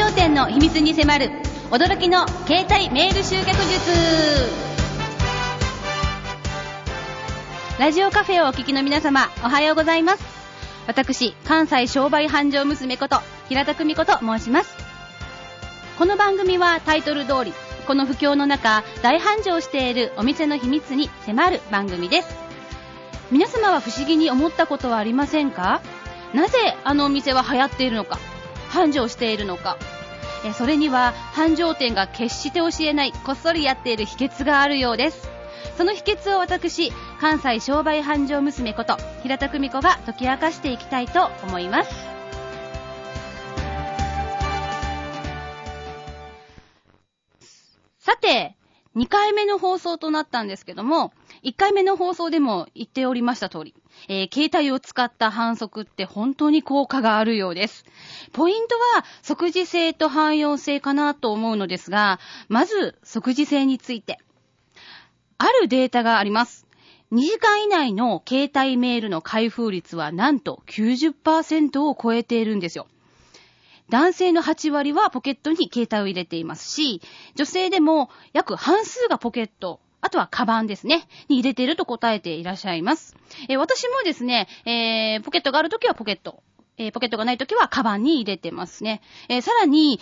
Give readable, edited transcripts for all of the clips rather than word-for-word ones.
条店の秘密に迫る驚きの携帯メール集客術。ラジオカフェをお聞きの皆様、おはようございます。私、関西商売繁盛娘こと平田久美子と申します。この番組はタイトル通り、この不況の中大繁盛しているお店の秘密に迫る番組です。皆様は不思議に思ったことはありませんか？なぜあのお店は流行っているのか、繁盛しているのか。それには繁盛店が決して教えないこっそりやっている秘訣があるようです。その秘訣を私、関西商売繁盛娘こと平田久美子が解き明かしていきたいと思います。さて、2回目の放送となったんですけども、1回目の放送でも言っておりました通り、携帯を使った販促って本当に効果があるようです。ポイントは即時性と汎用性かなと思うのですが、まず即時性について。あるデータがあります。2時間以内の携帯メールの開封率はなんと 90% を超えているんですよ。男性の8割はポケットに携帯を入れていますし、女性でも約半数がポケット、あとはカバンですね、に入れていると答えていらっしゃいます。私もですね、ポケットがあるときはポケット、ポケットがないときはカバンに入れてますね。さらに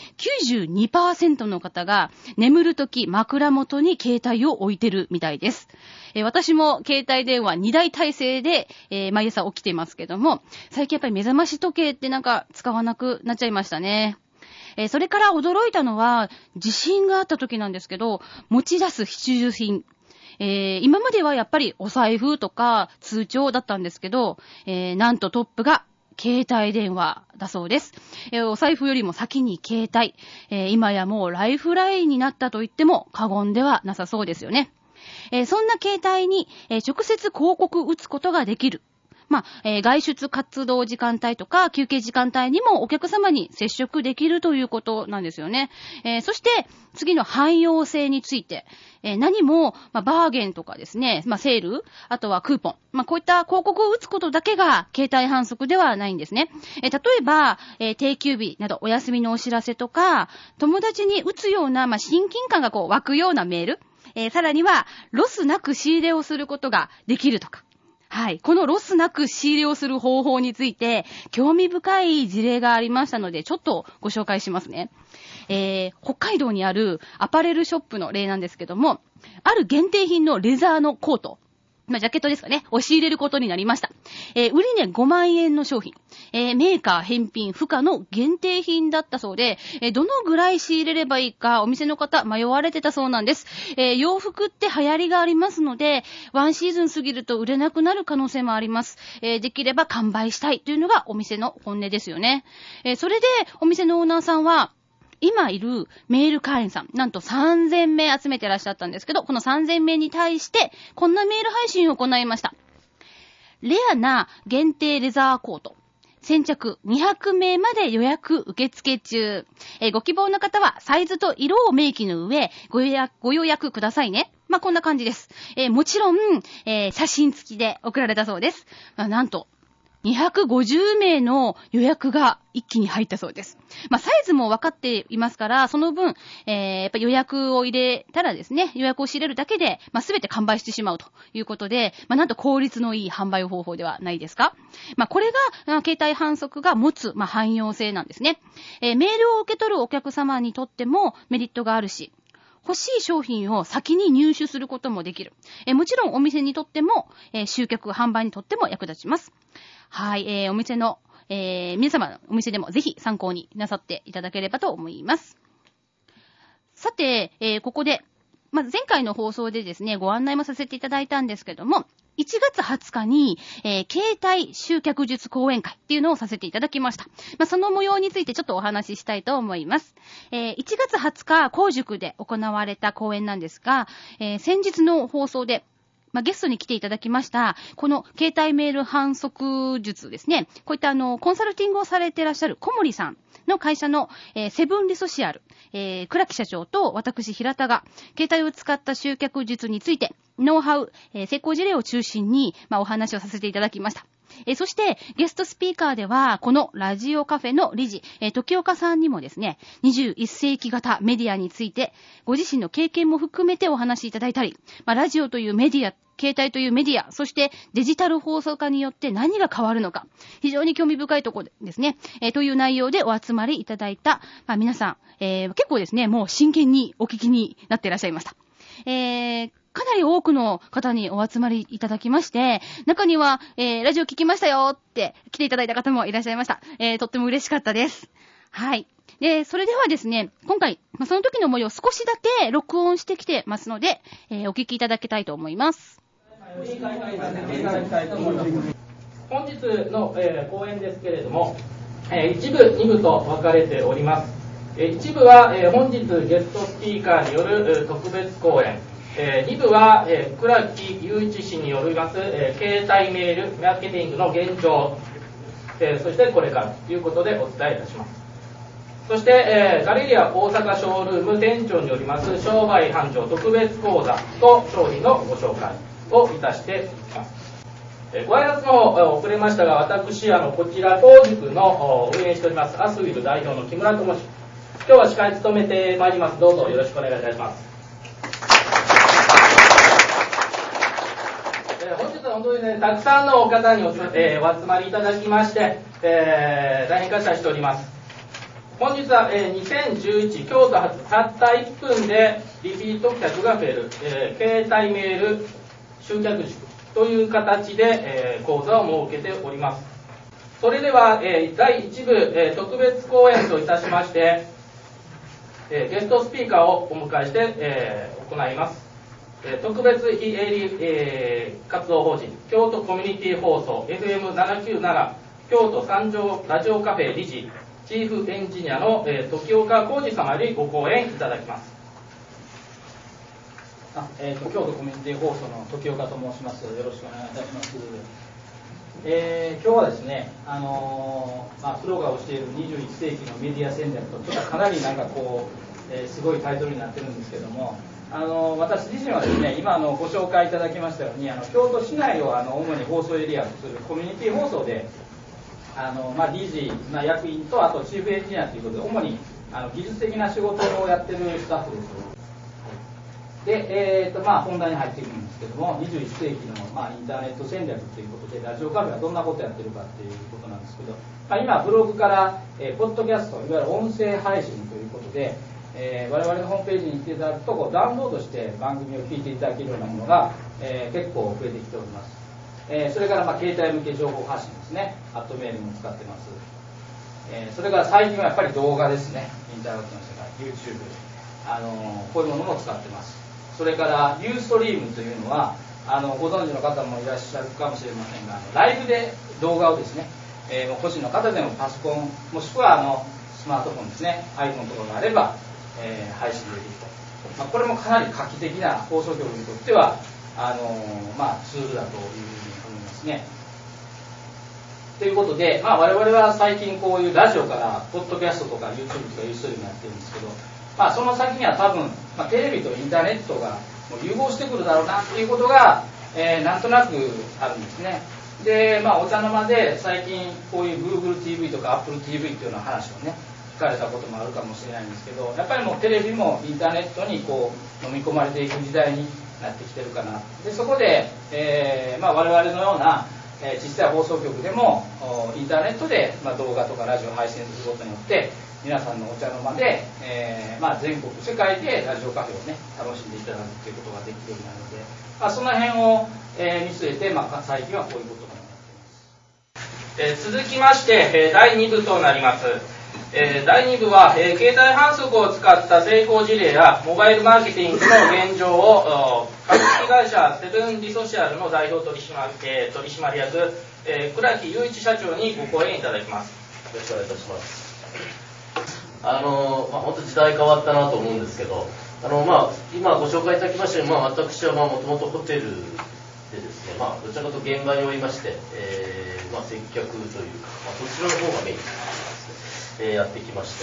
92% の方が眠るとき枕元に携帯を置いてるみたいです。私も携帯電話2台体制で、毎朝起きていますけども、最近やっぱり目覚まし時計ってなんか使わなくなっちゃいましたね。それから驚いたのは地震があった時なんですけど、持ち出す必需品。今まではやっぱりお財布とか通帳だったんですけど、なんとトップが携帯電話だそうです。お財布よりも先に携帯。今やもうライフラインになったと言っても過言ではなさそうですよね。そんな携帯に、直接広告打つことができる。外出活動時間帯とか休憩時間帯にもお客様に接触できるということなんですよね。そして次の汎用性について、何も、バーゲンとかですね、セール、あとはクーポン、こういった広告を打つことだけが携帯販促ではないんですね。例えば、定休日などお休みのお知らせとか、友達に打つような、親近感が湧くようなメール、さらにはロスなく仕入れをすることができるとか。はい。このロスなく仕入れをする方法について、興味深い事例がありましたので、ちょっとご紹介しますね。北海道にあるアパレルショップの例なんですけども、ある限定品のレザーのコート、ジャケットですかね、を仕入れることになりました。売り値5万円の商品、メーカー返品不可の限定品だったそうで、どのぐらい仕入れればいいかお店の方迷われてたそうなんです。洋服って流行りがありますので、ワンシーズン過ぎると売れなくなる可能性もあります。できれば完売したいというのがお店の本音ですよね。それでお店のオーナーさんは、今いるメール会員さん、なんと3000名集めてらっしゃったんですけど、この3000名に対して、こんなメール配信を行いました。レアな限定レザーコート。先着200名まで予約受付中。ご希望の方はサイズと色を明記の上、ご予約くださいね。こんな感じです。もちろん、写真付きで送られたそうです。なんと、250名の予約が一気に入ったそうです。サイズも分かっていますから、その分、やっぱり予約を入れたらですね、予約を仕入れるだけで、すべて完売してしまうということで、なんと効率のいい販売方法ではないですか。これが、携帯販促が持つ、汎用性なんですね。メールを受け取るお客様にとってもメリットがあるし、欲しい商品を先に入手することもできる。もちろんお店にとっても、集客販売にとっても役立ちます。はい、お店の、皆様のお店でもぜひ参考になさっていただければと思います。さて、ここで、前回の放送でですね、ご案内もさせていただいたんですけども、1月20日に、携帯集客術講演会っていうのをさせていただきました。その模様についてちょっとお話ししたいと思います。1月20日、講塾で行われた講演なんですが、先日の放送で、ゲストに来ていただきました、この携帯メール販促術ですね。こういったコンサルティングをされていらっしゃる小森さんの会社の、セブンリソシアル、倉木社長と私平田が携帯を使った集客術についてノウハウ、成功事例を中心に、お話をさせていただきました。 そして、ゲストスピーカーでは、このラジオカフェの理事、時岡さんにもですね、21世紀型メディアについて、ご自身の経験も含めてお話しいただいたり、ラジオというメディア、携帯というメディア、そしてデジタル放送化によって何が変わるのか、非常に興味深いところですね、という内容でお集まりいただいた、皆さん、結構ですね、もう真剣にお聞きになっていらっしゃいました。かなり多くの方にお集まりいただきまして、中には、ラジオ聞きましたよって来ていただいた方もいらっしゃいました。とっても嬉しかったです。はい。で、それではですね、今回、その時の模様を少しだけ録音してきてますので、お聞きいただきたいと思います。 本日の、講演ですけれども、1部、2部と分かれております。1部は、本日ゲストスピーカーによる、特別講演。2部は、倉木雄一氏によります、携帯メールマーケティングの現状、そしてこれからということでお伝えいたします。そして、ガレリア大阪ショールーム店長によります商売繁盛特別講座と商品のご紹介をいたしています。ご挨拶の方遅れましたが、私こちら当塾の運営しておりますアスウィル代表の木村と申します。今日は司会務めてまいります。どうぞよろしくお願いいたします。本日は本当にね、たくさんの方にお集まりいただきまして、大変感謝しております。本日は、2011京都発たった1分でリピート客が増える、携帯メール集客塾という形で、講座を設けております。それでは、第1部、特別講演といたしまして、ゲストスピーカーをお迎えして、行います。特別非営利、活動法人京都コミュニティ放送 FM797 京都三条ラジオカフェ理事チーフエンジニアの、時岡浩二様よりご講演いただきます。 京都コミュニティ放送の時岡と申します。よろしくお願いいたします。今日はですね、プロが教える21世紀のメディア戦略と、ちょっとかなりなんかこう、すごいタイトルになってるんですけども、私自身はですね、今ご紹介いただきましたように、京都市内を主に放送エリアとするコミュニティ放送で、理事、役員とあとチーフエンジニアということで、主に技術的な仕事をやってるスタッフです。で、本題に入っていくんですけども、21世紀の、インターネット戦略ということで、ラジオカフェはどんなことをやってるかということなんですけど、今ブログから、ポッドキャスト、いわゆる音声配信ということで、我々のホームページに行っていただくとダウンロードして番組を聞いていただけるようなものが、結構増えてきております。それから携帯向け情報発信ですね、アットメールも使ってます。それから最近はやっぱり動画ですね、インターネットの世界、YouTube、こういうものも使ってます。それからユーストリームというのはご存知の方もいらっしゃるかもしれませんが、ライブで動画をですね、個人の方でもパソコンもしくはスマートフォンですね、 iPhone とかがあれば、配信できると、これもかなり画期的な放送局にとってはツールだというふうに思いますね。ということで、我々は最近こういうラジオからポッドキャストとか YouTube とかユーストリームやってるんですけど、その先には多分、テレビとインターネットがもう融合してくるだろうなっていうことが、なんとなくあるんですね。で、お茶の間で最近こういう Google TV とか Apple TV っていうような話をね、聞かれたこともあるかもしれないんですけど、やっぱりもうテレビもインターネットにこう飲み込まれていく時代になってきてるかな。で、そこで、我々のような、小さい放送局でもインターネットで、動画とかラジオを配信することによって皆さんのお茶の間で、全国世界でラジオカフェをね楽しんでいただくということができるようになるので、その辺を、見据えて、最近はこういうことになっています。 続きまして、第2部となります。第2部は、携帯反則を使った成功事例やモバイルマーケティングの現状を株式会社セブンディソシャルの代表取締役、倉木雄一社長にご講演いただきます。 よろしくお願いいたします。本当時代変わったなと思うんですけど、今ご紹介いただきましたように、私はもともとホテルでですね、どちらかと現場におりまして、接客というか、そちらの方がメインですね、やってきまして、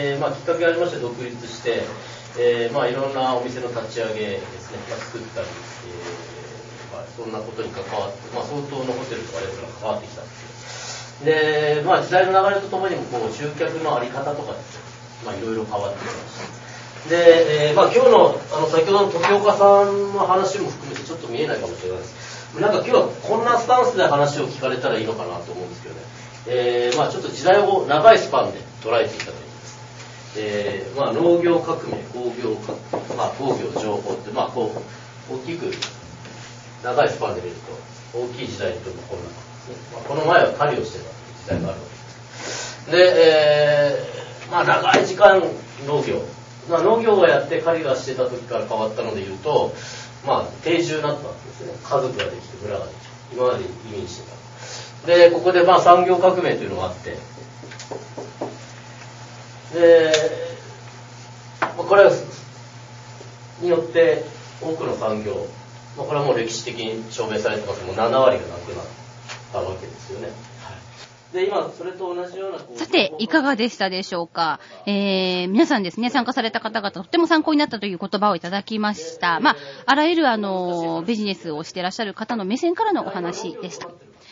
で、きっかけがありまして独立して、いろんなお店の立ち上げですね、作ったり、 そんなことに関わって、相当のホテルとかレストランが関わってきたんですよ。で、時代の流れとともにもこう集客のあり方とかですね、いろいろ変わってきました。で、今日の先ほどの時岡さんの話も含めてちょっと見えないかもしれないです。なんか今日はこんなスタンスで話を聞かれたらいいのかなと思うんですけどね。ちょっと時代を長いスパンで捉えていただいてですね、農業革命、工業革命、工業情報って、こう大きく長いスパンで見ると大きい時代にとってこんな感じですね。この前は狩りをしてた時代があるわけです。で、長い時間農業、農業をやって狩りがしてた時から変わったので言うと、定住になったわけですね。家族ができて村ができて、今まで移民してた。で、ここで産業革命というのがあって、で、これによって多くの産業、これはもう歴史的に証明されてます。もう7割がなくなったわけですよね。で、今それと同じようなさて、いかがでしたでしょうか。皆さんですね、参加された方々とっても参考になったという言葉をいただきました。あらゆるビジネスをしていらっしゃる方の目線からのお話でした。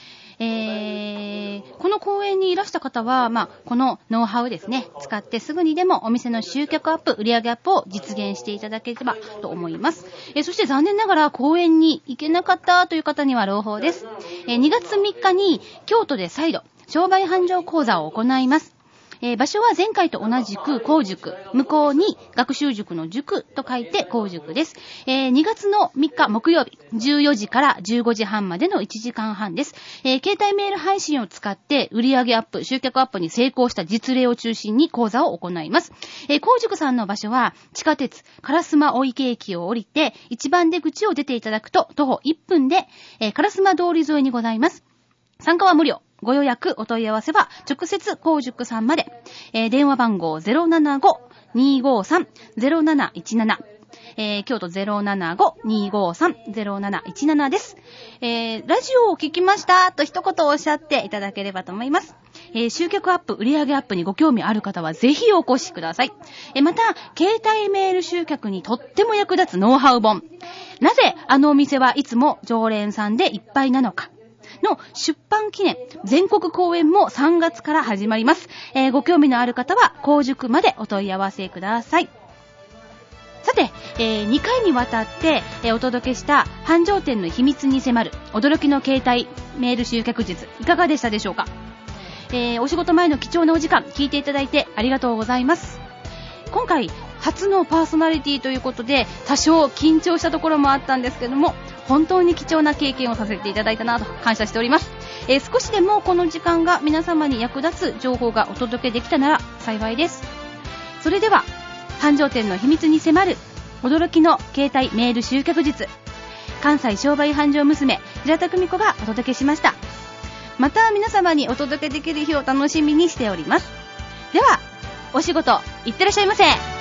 この講演にいらした方は、このノウハウですね、使ってすぐにでもお店の集客アップ、売上アップを実現していただければと思います。そして残念ながら講演に行けなかったという方には朗報です。2月3日に京都で再度、商売繁盛講座を行います。場所は前回と同じく講塾、向こうに学習塾の塾と書いて講塾です。2月の3日木曜日、14時から15時半までの1時間半です。携帯メール配信を使って売上アップ、集客アップに成功した実例を中心に講座を行います。講塾さんの場所は地下鉄烏丸御池駅を降りて一番出口を出ていただくと徒歩1分で、烏丸通り沿いにございます。参加は無料。ご予約、お問い合わせは直接講塾さんまで。電話番号 075-253-0717。京都 075-253-0717 です。ラジオを聞きましたと一言おっしゃっていただければと思います。集客アップ、売上アップにご興味ある方はぜひお越しください。また、携帯メール集客にとっても役立つノウハウ本。なぜあのお店はいつも常連さんでいっぱいなのか。の出版記念全国公演も3月から始まります。ご興味のある方は講塾までお問い合わせください。さて、2回にわたって、お届けした繁盛店の秘密に迫る驚きの携帯メール集客術、いかがでしたでしょうか。お仕事前の貴重なお時間聞いていただいてありがとうございます。今回初のパーソナリティということで多少緊張したところもあったんですけども、本当に貴重な経験をさせていただいたなと感謝しております。少しでもこの時間が皆様に役立つ情報がお届けできたなら幸いです。それでは繁盛店の秘密に迫る驚きの携帯メール集客術、関西商売繁盛娘平田久美子がお届けしました。また皆様にお届けできる日を楽しみにしております。ではお仕事いってらっしゃいませ。